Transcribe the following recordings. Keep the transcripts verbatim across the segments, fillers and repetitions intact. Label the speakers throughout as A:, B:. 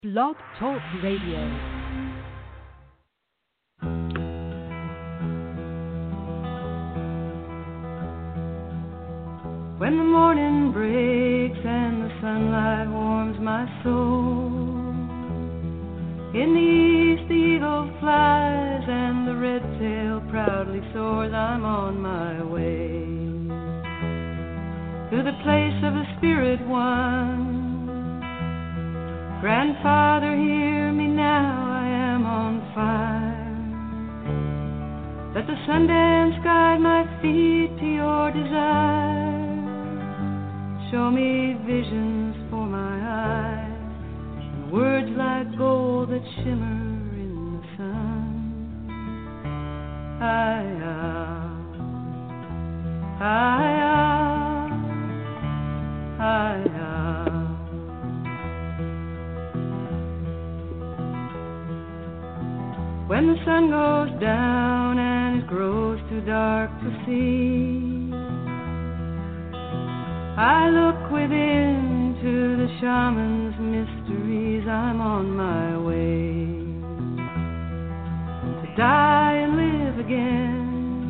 A: Blog Talk Radio.
B: When the morning breaks and the sunlight warms my soul, in the east the eagle flies and the red tail proudly soars. I'm on my way to the place of the spirit one. Grandfather, hear me now, I am on fire. Let the Sundance guide my feet to your desire. Show me visions for my eyes, and words like gold that shimmer in the sun. I, I, I, I, when the sun goes down and it grows too dark to see, I look within to the shaman's mysteries. I'm on my way to die and live again.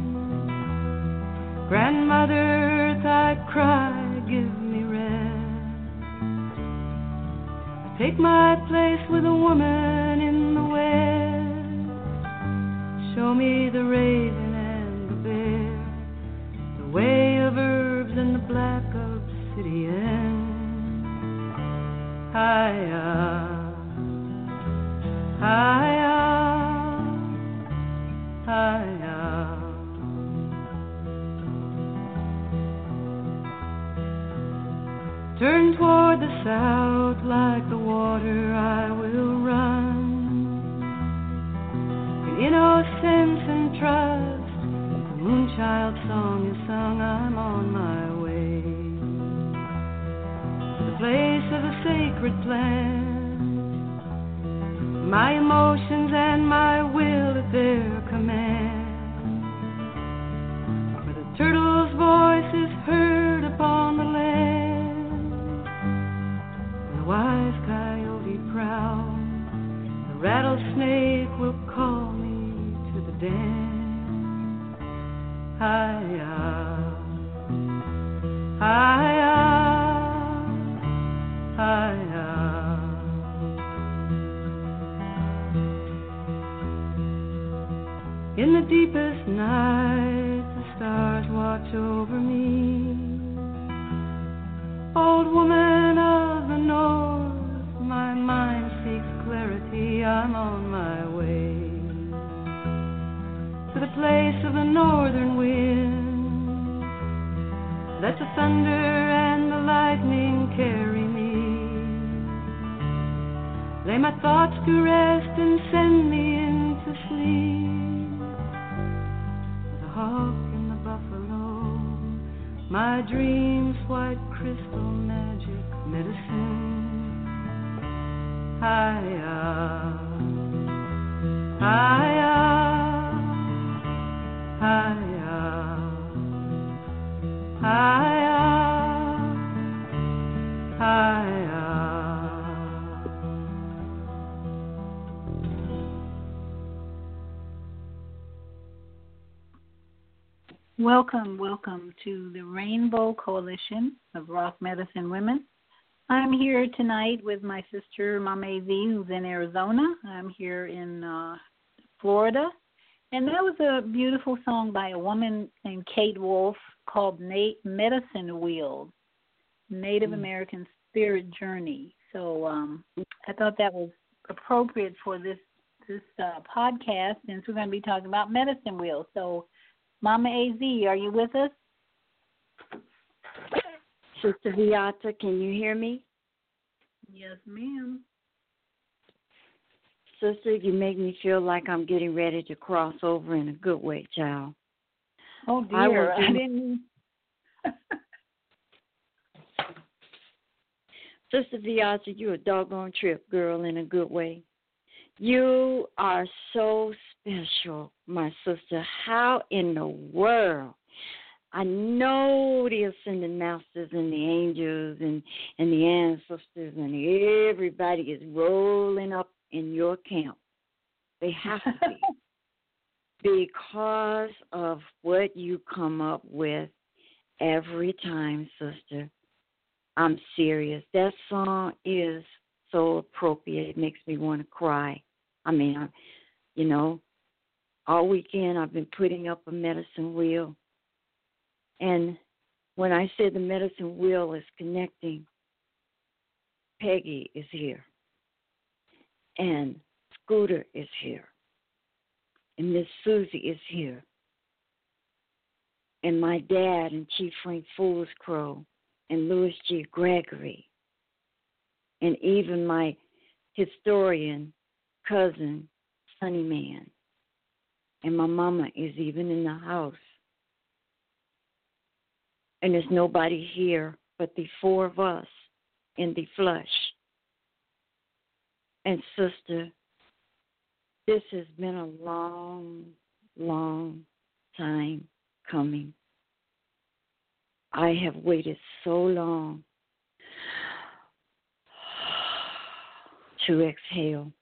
B: Grandmother Earth, I cry, give me rest. Take my place with a woman in the west. Show me the raven and the bear, the way of herbs and the black obsidian. Hi-ya, hi-ya, hi-ya. Turn toward the south like the water I will run. Innocence and trust, the moonchild song is sung. I'm on my way to the place of the sacred plant. My emotions and my will at their command, where the turtle's voice is heard upon the land, and the wise coyote prowl, the rattlesnake will call me to the den. Hi-ya, hi-ya, hi-ya. In the deepest night, the stars watch over me. Old woman of the north, my mind seeks clarity. I'm on my way to the place of the northern wind. Let the thunder and the lightning carry me. Lay my thoughts to rest and send me into sleep. The hawk and the buffalo, my dreams white crystal magic medicine. Hi-ya, hi-ya, hi-ya, hi-ya, hi-ya.
C: Welcome, welcome to the Rainbow Coalition of Rock Medicine Women. I'm here tonight with my sister, Mama A V, who's in Arizona. I'm here in uh, Florida. And that was a beautiful song by a woman named Kate Wolf called Na- Medicine Wheel, Native mm. American Spirit Journey. So um, I thought that was appropriate for this, this uh, podcast, since we're going to be talking about medicine wheels. So Mama A Z, are you with us?
D: Sister Viata, can you hear me?
C: Yes, ma'am.
D: Sister, you make me feel like I'm getting ready to cross over in a good way, child.
C: Oh, dear.
D: I, will
C: I didn't.
D: Sister Viata, you're a doggone trip, girl, in a good way. You are so special, my sister. How in the world I know the ascended masters and the angels and, and the ancestors and everybody is rolling up in your camp. They have to be because of what you come up with every time, sister. I'm serious. That song is so appropriate. It makes me want to cry. I mean, I, you know, all weekend I've been putting up a medicine wheel. And when I say the medicine wheel is connecting, Peggy is here. And Scooter is here. And Miss Susie is here. And my dad and Chief Frank Foolscrow and Louis G. Gregory. And even my historian cousin, Sonny Man. And my mama is even in the house. And there's nobody here but the four of us in the flesh. And sister, this has been a long, long time coming. I have waited so long to exhale.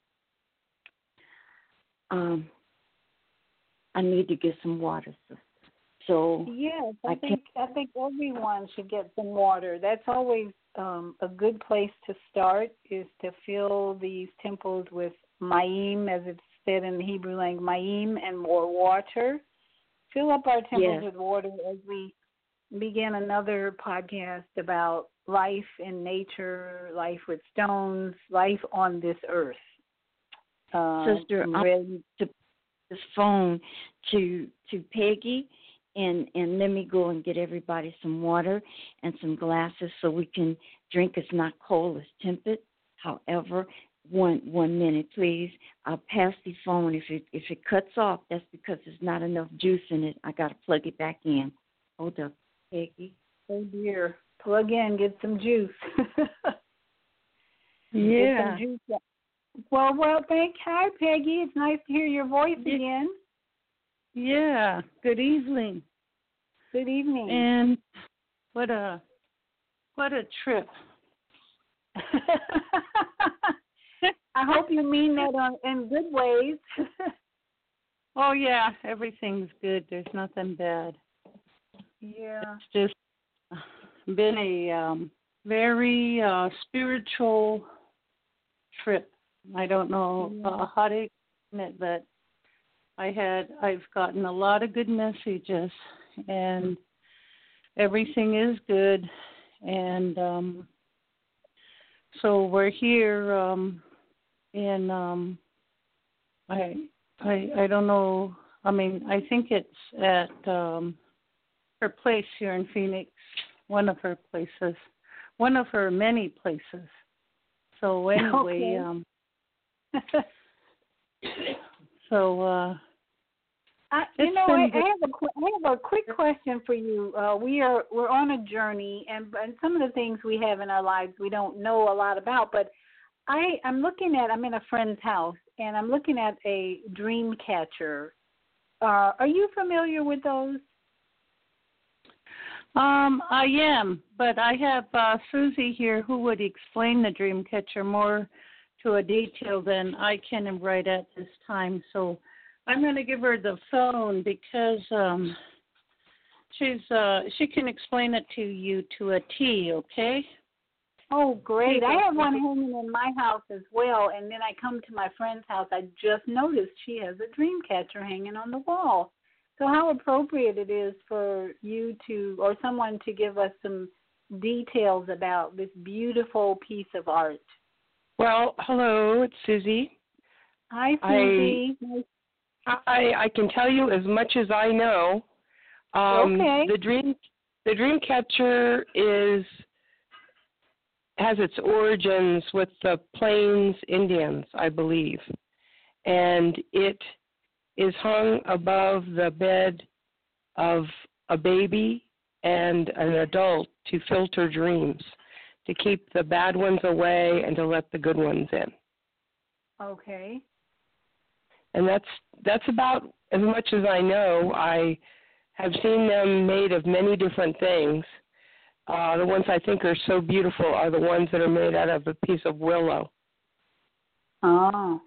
D: Um, I need to get some water, sister. So
C: yes, I,
D: I
C: think I think everyone should get some water. That's always um, a good place to start, is to fill these temples with mayim, as it's said in the Hebrew language, mayim, and more water. Fill up our temples
D: yes.
C: with water as we begin another podcast about life in nature, life with stones, life on this earth. Uh,
D: Sister, I'm ready to put this phone to to Peggy. And, and let me go and get everybody some water and some glasses so we can drink. It's not cold, it's tempered. However, one one minute, please. I'll pass the phone. If it if it cuts off, that's because there's not enough juice in it. I got to plug it back in. Hold up, Peggy.
C: Oh, dear. Plug in, get some juice.
D: yeah.
C: Get some juice. Well, well, thank Hi, Peggy. It's nice to hear your voice
D: yeah.
C: again.
E: Yeah, good evening.
C: Good evening.
E: And what a what a trip.
C: I hope you mean that on, in good ways.
E: Oh yeah, everything's good. There's nothing bad.
C: Yeah.
E: It's just been a um, very uh, spiritual trip. I don't know uh, how to explain it, but I had, I've gotten a lot of good messages, and everything is good, and um, so we're here um, in, um, I, I, I don't know, I mean, I think it's at um, her place here in Phoenix, one of her places, one of her many places. So anyway,
C: okay.
E: um, so, uh,
C: I, you know, I, I have a I have a quick question for you. Uh, we are we're on a journey, and and some of the things we have in our lives we don't know a lot about. But I I'm looking at I'm in a friend's house, and I'm looking at a dream catcher. Uh, are you familiar with those?
E: Um, I am, but I have uh, Susie here who would explain the dream catcher more to a detail than I can right at this time. So I'm going to give her the phone because um, she's uh, she can explain it to you to a T, okay?
C: Oh, great. I have one hanging in my house as well, and then I come to my friend's house. I just noticed she has a dream catcher hanging on the wall. So how appropriate it is for you to, or someone to give us some details about this beautiful piece of art.
F: Well, hello, it's Susie.
C: Hi, Susie.
F: I, I, I can tell you as much as I know. Um,
C: okay.
F: The dream, the dream catcher is has its origins with the Plains Indians, I believe, and it is hung above the bed of a baby and an adult to filter dreams, to keep the bad ones away and to let the good ones in.
C: Okay.
F: And that's that's about as much as I know. I have seen them made of many different things. Uh, the ones I think are so beautiful are the ones that are made out of a piece of willow.
C: Oh.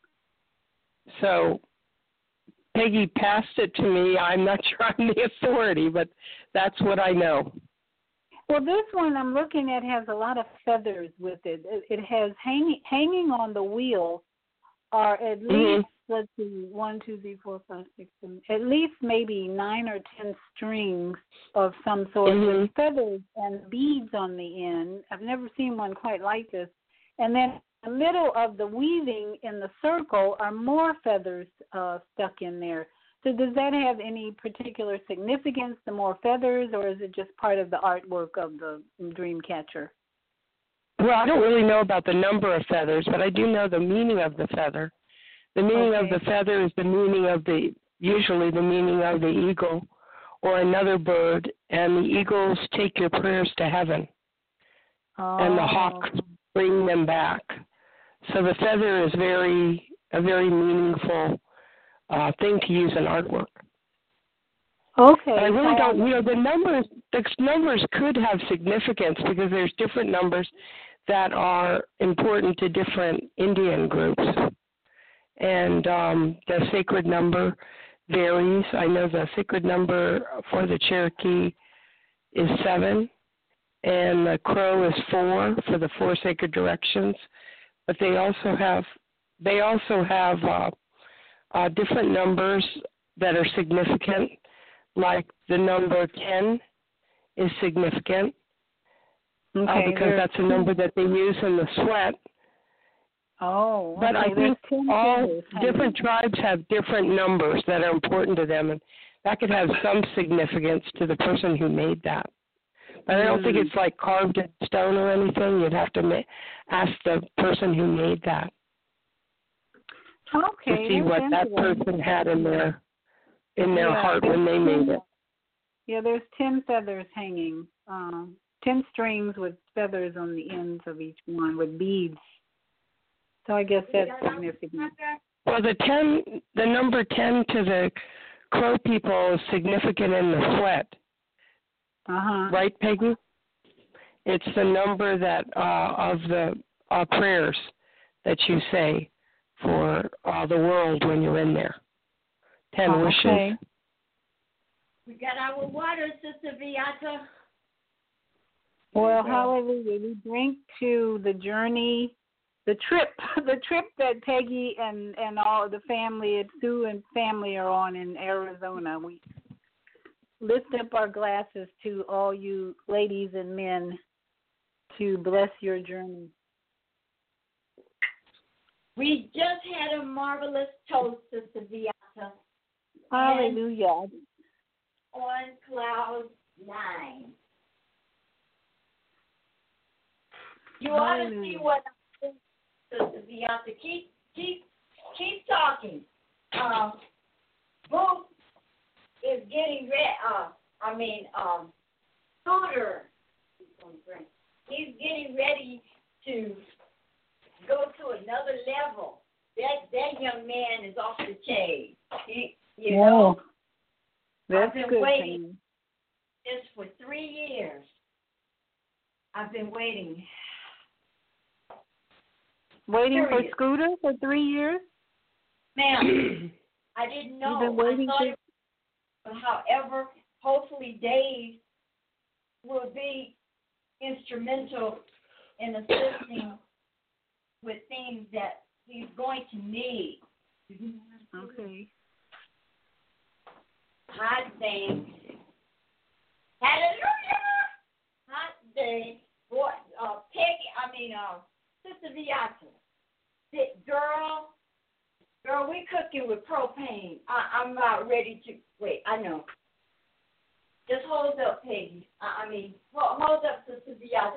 F: So Peggy passed it to me. I'm not sure I'm the authority, but that's what I know.
C: Well, this one I'm looking at has a lot of feathers with it. It, it has hanging hanging on the wheel are at least, mm-hmm. let's see, one, two, three, four, five, six, seven, at least maybe nine or ten strings of some sort mm-hmm. with feathers and beads on the end. I've never seen one quite like this. And then in the middle of the weaving in the circle are more feathers uh, stuck in there. So does that have any particular significance, the more feathers, or is it just part of the artwork of the dream catcher?
F: Well, I don't really know about the number of feathers, but I do know the meaning of the feather. The meaning okay. of the feather is the meaning of the, usually the meaning of the eagle or another bird, and the eagles take your prayers to heaven,
C: oh.
F: and the hawks bring them back. So the feather is very, a very meaningful Uh, thing to use in artwork.
C: Okay.
F: But I really don't, you know, the numbers, the numbers could have significance because there's different numbers that are important to different Indian groups. And um, the sacred number varies. I know the sacred number for the Cherokee is seven, and the Crow is four for the four sacred directions. But they also have, they also have, uh, Uh, different numbers that are significant, like the number ten is significant
C: okay,
F: uh, because that's a number that they use in the sweat.
C: Oh, okay.
F: But I think all different tribes have different numbers that are important to them, and that could have some significance to the person who made that. But I don't mm. think it's like carved in stone or anything. You'd have to ma- ask the person who made that.
C: Okay,
F: to see what that person had in their in their
C: yeah,
F: heart when they made it.
C: Yeah, there's ten feathers hanging, um, ten strings with feathers on the ends of each one with beads. So I guess that's significant.
F: Well, the ten, the number ten to the Crow people is significant in the sweat.
C: Uh-huh.
F: Right, Peggy? It's the number that uh, of the uh, prayers that you say for uh, the world when you're in there. Ten
C: oh,
F: wishes.
C: Okay.
D: We got our water, Sister Beata.
C: Well, hallelujah. We drink to the journey, the trip, the trip that Peggy and, and all the family, Sue and family are on in Arizona. We lift up our glasses to all you ladies and men to bless your journey.
D: We just had a marvelous toast, Sister Beata.
C: Hallelujah.
D: On cloud nine. You ought to see what I'm saying, Sister Beata. Keep, keep, keep talking. Uh, Booth is getting ready. Uh, I mean, um, Scooter. He's getting ready to go to another level. That that young man is off the chain. He, you
C: Whoa.
D: know,
C: That's
D: I've been
C: good
D: waiting this for three years. I've been waiting.
C: Waiting
D: Period.
C: for Scooter for three years?
D: Ma'am, I didn't know.
C: You've been waiting
D: I thought
C: for...
D: it, however, hopefully Dave will be instrumental in assisting with things that he's going to need.
C: Okay.
D: Hot thing. Hallelujah! Hot thing. Boy, uh, Peggy, I mean, uh, Sister Beata. Girl, girl, we cooking with propane. I, I'm about ready to, wait, I know. Just hold up, Peggy. I, I mean, hold, hold up, Sister Beata.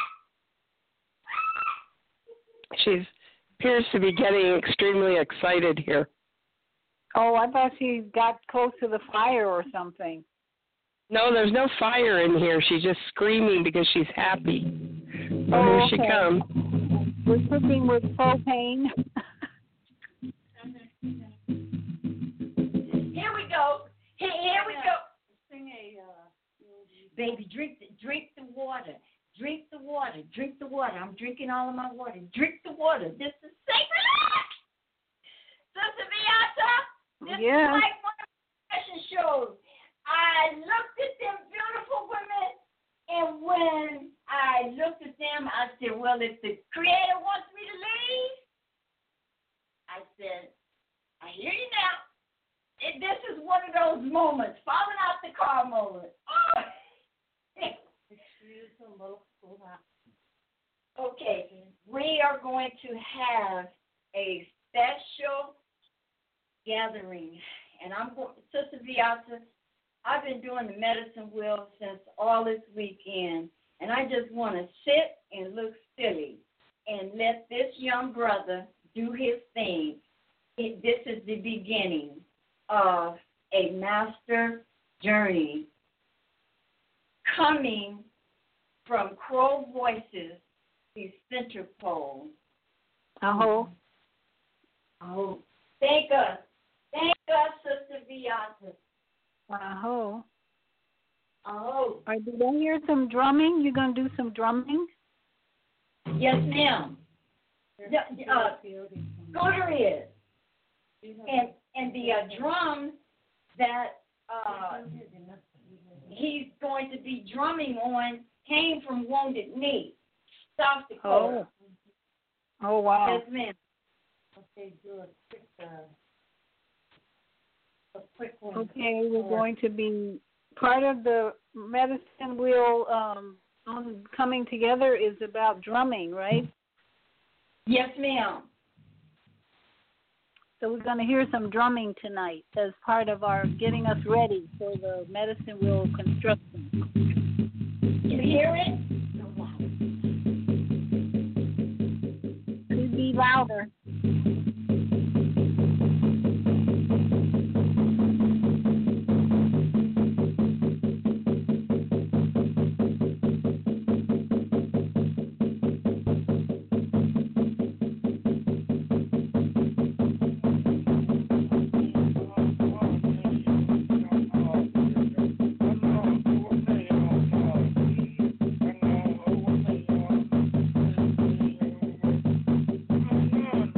F: She appears to be getting extremely excited here.
C: Oh, I thought she got close to the fire or something.
F: No, there's no fire in here. She's just screaming because she's happy. Well,
C: oh,
F: here
C: okay.
F: she comes.
C: We're cooking with propane.
D: Here we go. Here, here we go. baby, drink the, drink the water. Drink the water. Drink the water. I'm drinking all of my water. Drink the water. This is sacred. Sister Beata, this
C: Yeah.
D: is like one of the fashion shows. I looked at them beautiful women, and when I looked at them, I said, well, if the Creator wants me to leave, I said, I hear you now. It, this is one of those moments, falling out the car moments. Oh. Okay, we are going to have a special gathering, and I'm going, Sister Beata, I've been doing the medicine wheel since all this weekend, and I just want to sit and look silly and let this young brother do his thing. It, this is the beginning of a master journey coming from Crow Voices, the center pole.
C: Aho.
D: Oh, thank us. Thank us, Sister Beata.
C: Aho.
D: Oh.
C: Are did I hear some drumming? You gonna do some drumming?
D: Yes, ma'am. The, uh, Scooter is. And, and the uh, drums that uh, he's going to be drumming on came from Wounded Knee, South Dakota.
C: Oh. Oh, wow.
D: Yes, ma'am. Okay, good. Quick, uh, a quick one.
C: Okay, we're going to be part of the medicine wheel um, on coming together is about drumming, right?
D: Yes, ma'am.
C: So we're going to hear some drumming tonight as part of our getting us ready for the medicine wheel construction.
D: You hear it?
C: Could be louder.
G: Thank you.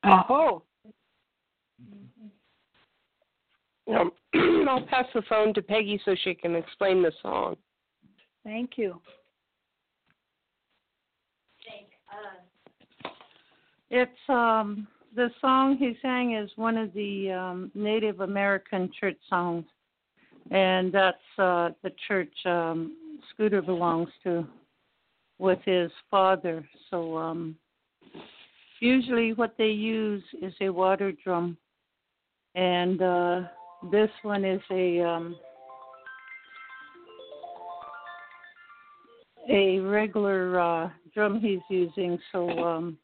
F: Oh. Um, I'll pass the phone to Peggy so she can explain the song.
C: Thank you.
E: It's um the song he sang is one of the um, Native American church songs, and that's uh, the church um, Scooter belongs to with his father. So um, usually what they use is a water drum, and uh, this one is a um, a regular uh, drum he's using. So. Um,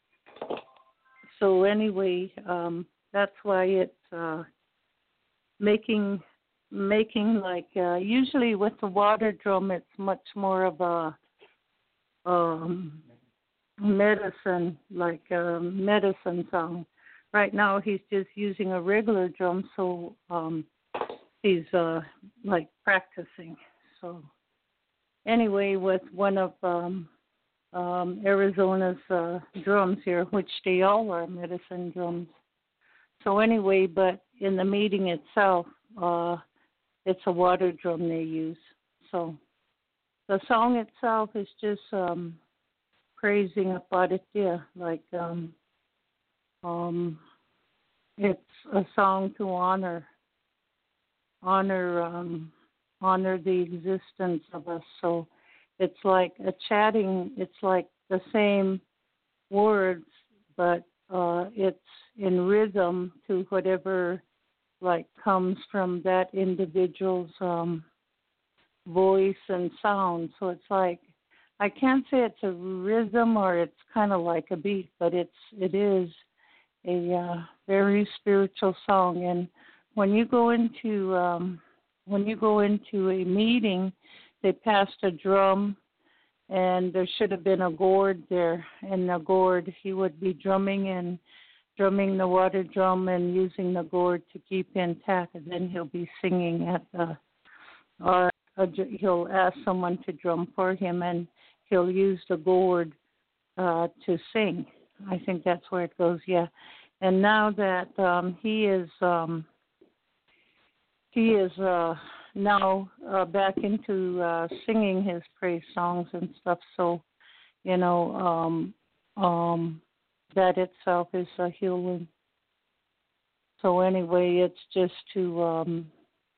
E: So anyway, um, that's why it's uh, making making like uh, usually with the water drum, it's much more of a um, medicine, like a medicine song. Right now, he's just using a regular drum, so um, he's uh, like practicing. So anyway, with one of um, Um, Arizona's uh, drums here, which they all are medicine drums. So anyway, but in the meeting itself, uh, it's a water drum they use. So the song itself is just um, praising Aparitia, like um, um, it's a song to honor, honor, um, honor the existence of us. So. It's like a chatting, it's like the same words, but uh, it's in rhythm to whatever, like, comes from that individual's um, voice and sound. So it's like, I can't say it's a rhythm or it's kind of like a beat, but it's, it is a uh, very spiritual song. And when you go into, um, when you go into a meeting, they passed a drum, and there should have been a gourd there. And the gourd, he would be drumming and drumming the water drum and using the gourd to keep intact. And then he'll be singing at the, or uh, he'll ask someone to drum for him, and he'll use the gourd uh, to sing. I think that's where it goes. Yeah. And now that um, he is, um, he is. Uh, now uh, back into uh, singing his praise songs and stuff. So, you know, um, um, that itself is a healing. So anyway, it's just to, um,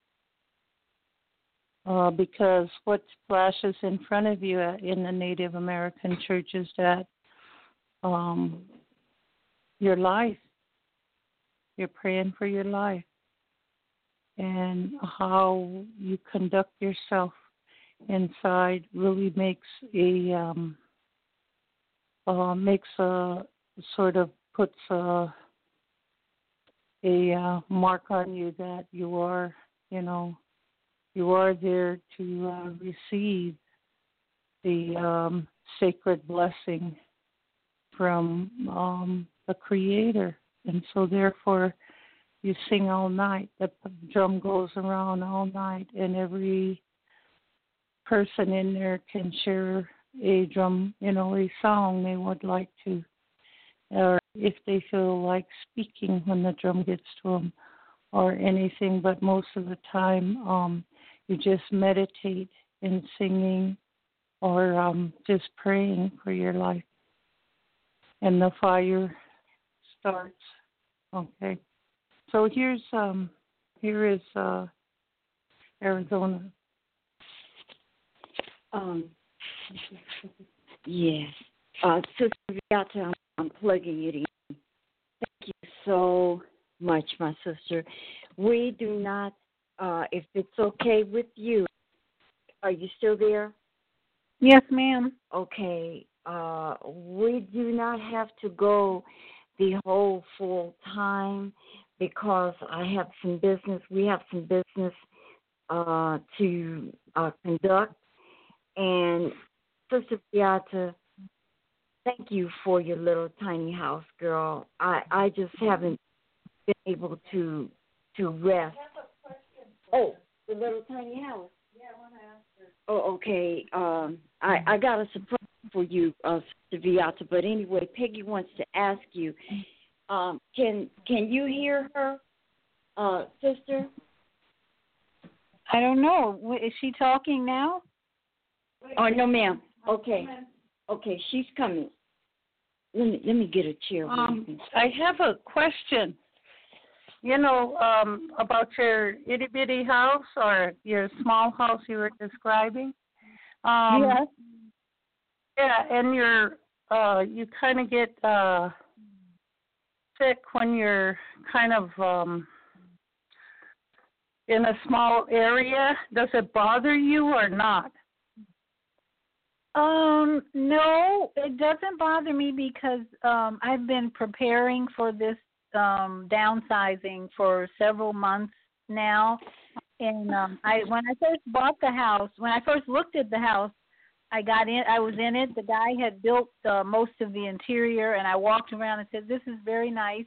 E: uh, because what flashes in front of you in the Native American church is that um, your life, you're praying for your life. And how you conduct yourself inside really makes a um, uh, makes a sort of puts a a uh, mark on you that you are, you know, you are there to uh, receive the um, sacred blessing from um, the Creator, and so therefore. You sing all night. The drum goes around all night, and every person in there can share a drum, you know, a song they would like to, or if they feel like speaking when the drum gets to them, or anything. But most of the time, um, you just meditate in singing, or um, just praying for your life, and the fire starts. Okay. So here's um, here is uh, Arizona.
D: Um, yes, uh, Sister Beata, I'm, I'm plugging it in. Thank you so much, my sister. We do not, uh, if it's okay with you, are you still there?
C: Yes, ma'am.
D: Okay. Uh, we do not have to go the whole full time. Because I have some business, we have some business uh, to uh, conduct. And Sister Beata, thank you for your little tiny house, girl. I, I just haven't been able to to rest. Oh, the little tiny house. Yeah, I want to ask her. Oh, okay. Um, I, I got a surprise for you, uh, Sister Beata. But anyway, Peggy wants to ask you, Um, can can you hear her, uh, sister?
C: I don't know. Is she talking now?
D: Oh no, ma'am. Okay, okay, she's coming. Let me let me get a chair.
E: Um, I have a question. You know, um, about your itty bitty house or your small house you were describing. Um,
C: yes.
E: Yeah, and you're uh, you kind of get uh, sick when you're kind of um, in a small area. Does it bother you or not?
C: Um, no, it doesn't bother me because um, I've been preparing for this um, downsizing for several months now. And um, I, when I first bought the house, when I first looked at the house, I got in. I was in it. The guy had built uh, most of the interior, and I walked around and said, "This is very nice."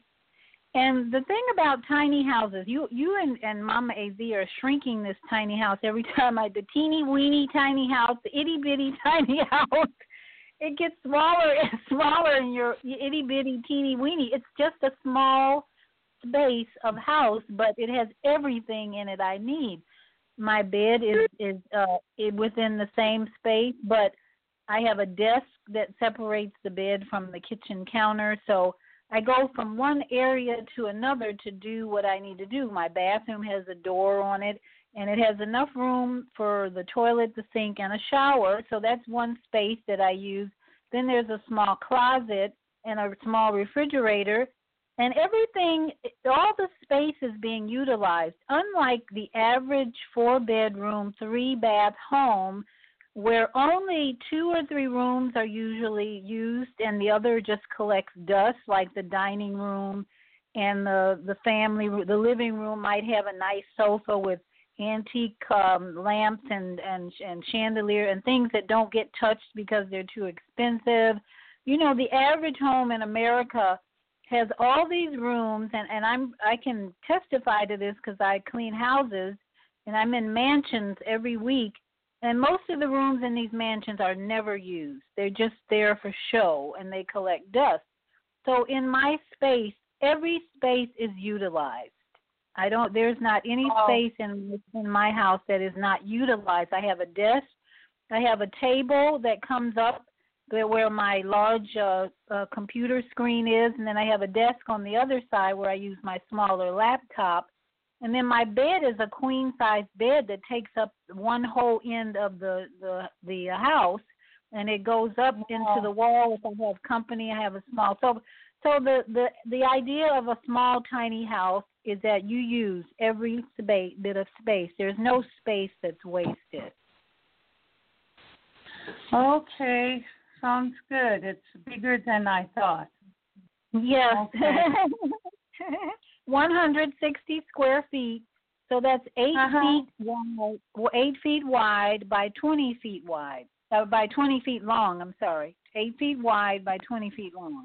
C: And the thing about tiny houses, you you and, and Mama A Z are shrinking this tiny house every time. I the teeny weeny tiny house, the itty bitty tiny house, it gets smaller and smaller in your itty bitty teeny weeny. It's just a small space of house, but it has everything in it I need. My bed is is uh, within the same space, but I have a desk that separates the bed from the kitchen counter, so I go from one area to another to do what I need to do. My bathroom has a door on it, and it has enough room for the toilet, the sink, and a shower, so that's one space that I use. Then there's a small closet and a small refrigerator, and everything, all the space is being utilized, unlike the average four-bedroom, three-bath home where only two or three rooms are usually used and the other just collects dust, like the dining room and the, the family, the living room might have a nice sofa with antique um, lamps and, and, and chandelier and things that don't get touched because they're too expensive. You know, the average home in America has all these rooms, and, and I'm I can testify to this because I clean houses, and I'm in mansions every week, and most of the rooms in these mansions are never used. They're just there for show, and they collect dust. So in my space, every space is utilized. I don't. There's not any
E: Oh.
C: space in in my house that is not utilized. I have a desk. I have a table that comes up where my large uh, uh, computer screen is, and then I have a desk on the other side where I use my smaller laptop. And then my bed is a queen-size bed that takes up one whole end of the, the, the house, and it goes up into the wall. If I have company, I have a small. So, so the, the, the idea of a small, tiny house is that you use every space, bit of space. There's no space that's wasted.
E: Okay, sounds good. It's bigger than I thought.
C: Yes.
E: Okay.
C: one hundred sixty square feet. So that's eight
E: Uh-huh.
C: feet wide, eight feet wide by twenty feet wide. Uh, by twenty feet long. I'm sorry, eight feet wide by twenty feet long.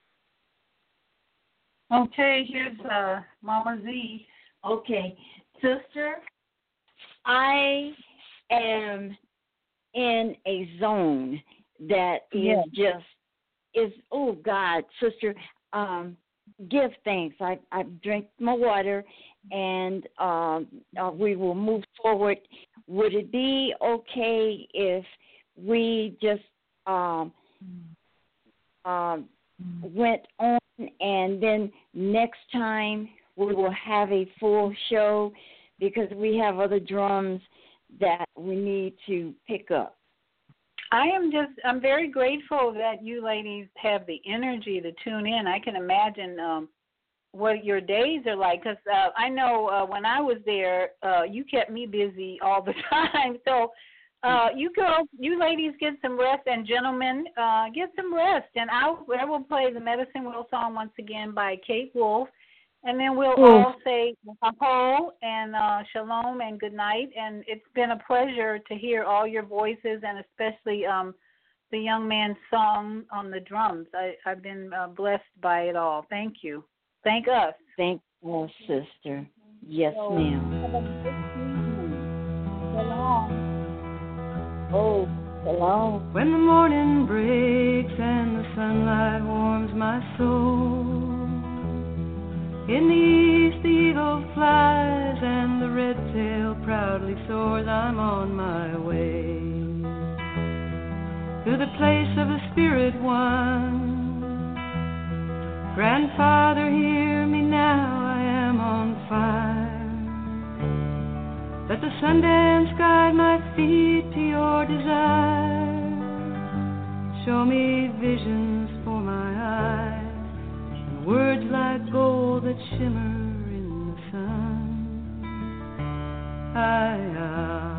E: Okay, here's uh, Mama Z.
D: Okay, sister, I am in a zone that is
C: Yes.
D: just is oh God, sister, um, give thanks. I I drink my water, and um, uh, we will move forward. Would it be okay if we just um, um, went on, and then next time we will have a full show because we have other drums that we need to pick up?
C: I am just, I'm very grateful that you ladies have the energy to tune in. I can imagine um, what your days are like because uh, I know uh, when I was there, uh, you kept me busy all the time. So uh, you girls, you ladies get some rest, and gentlemen, uh, get some rest. And I'll, I will play the Medicine Wheel song once again by Kate Wolf. And then we'll
F: Ooh.
C: all say aho and uh, shalom and good night. And it's been a pleasure to hear all your voices, and especially um, the young man's song on the drums. I, I've been uh, blessed by it all. Thank you. Thank us.
D: Thank you, sister. Yes,
C: So,
D: ma'am.
C: have a good evening. Shalom.
D: Oh, shalom.
B: When the morning breaks and the sunlight warms my soul, In the east the eagle flies and the red tail proudly soars. I'm on my way to the place of the spirit one. Grandfather, hear me now, I am on fire. Let the Sundance guide my feet to your desire. Show me visions for my eyes, and words like gold that shimmer in the sun. I-ah,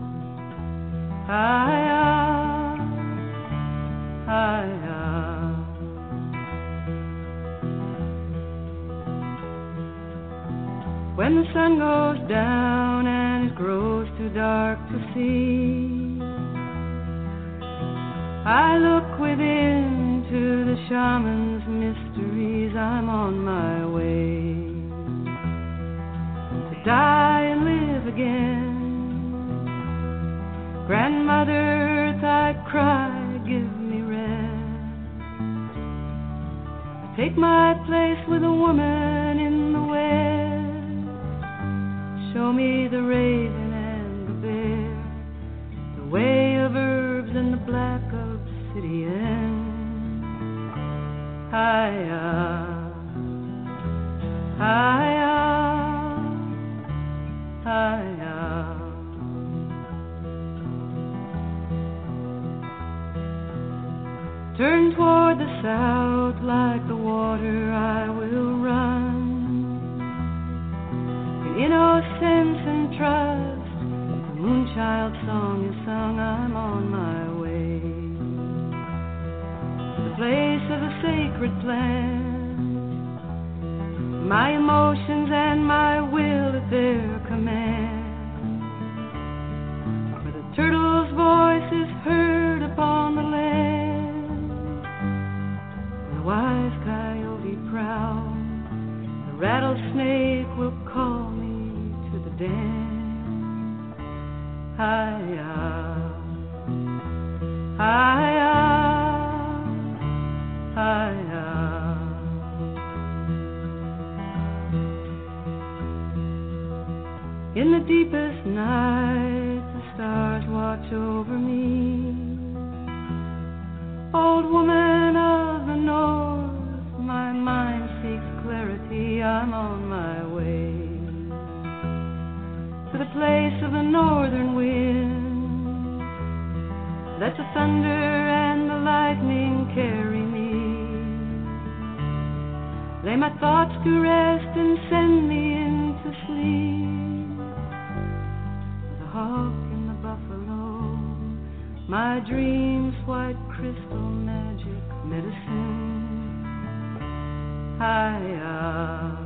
B: I-ah, I-ah. When the sun goes down and it grows too dark to see, I look within to the shaman's mysteries. I'm on my way to die and live again. Grandmother Earth, I cry, give me rest. Take my place with a woman in the west. Show me the raven and the bear, the way of herbs and the black obsidian. Hi-ah, hi-ah, hi-ah. Turn toward the south like the water I will run. In innocence and trust, the moonchild song is sung. I'm on my way to the place of a sacred plant. My emotions and my will at their command. Where the turtle's voice is heard upon the land, and the wise coyote prowl, the rattlesnake will call me to the den. Hi-ah, hi-ah, hi-ah. In the deepest night, the stars watch over me. Old woman of the north, my mind seeks clarity. I'm on my way to the place of the northern wind. Let the thunder and the lightning carry me. Lay my thoughts to rest and send me into sleep. The hawk and the buffalo, my dreams white crystal magic medicine. Hi-ah,